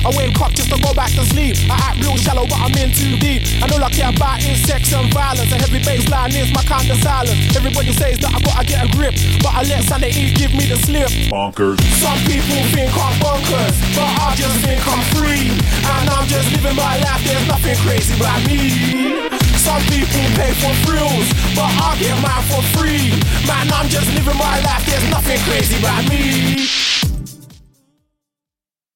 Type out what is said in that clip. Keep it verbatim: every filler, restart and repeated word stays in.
I wake up just to go back to sleep. I act real shallow, but I'm in too deep. And all I care about is sex and violence. A heavy baseline is my kind of silence. Everybody says that I gotta get a grip, but I let sanity give me the slip. Bonkers. Some people think I'm bonkers, but I just think I'm free. And I'm just living my life, there's nothing crazy about me. Some people pay for thrills, but I get mine for free. Man, I'm just living my life, there's nothing crazy about me.